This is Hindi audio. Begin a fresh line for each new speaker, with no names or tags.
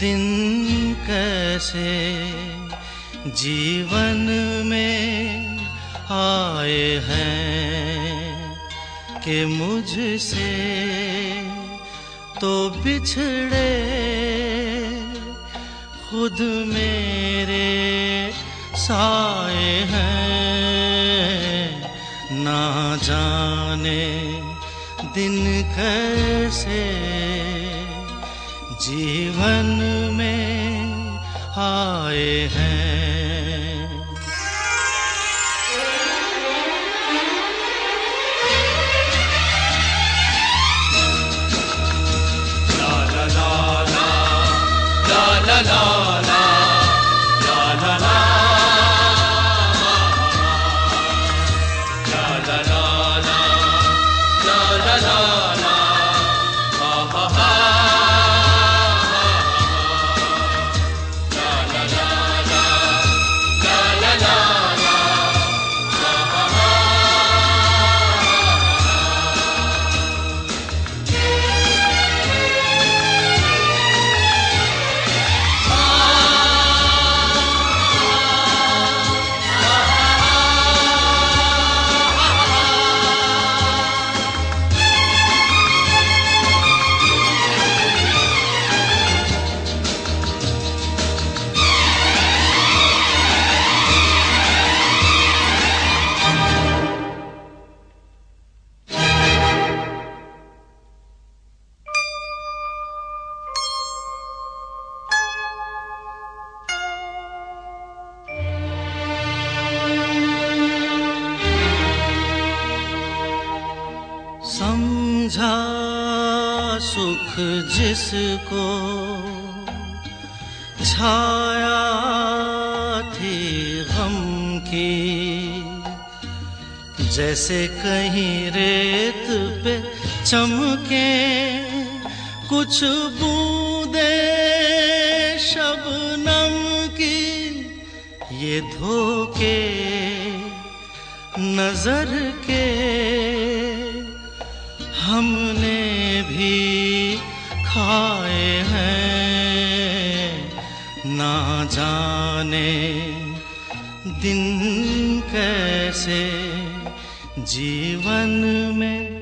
दिन कैसे जीवन में आए हैं कि मुझसे तो बिछड़े खुद मेरे साए हैं। ना जाने दिन कैसे जीवन में आए हैं।
ला ला ला ला ला ला ला ला ला ला
समझा सुख जिसको छाया थी गम की, जैसे कहीं रेत पे चमके कुछ बूंदे शबनम की। ये धोखे नजर के हमने भी खाए हैं। ना जाने दिन कैसे जीवन में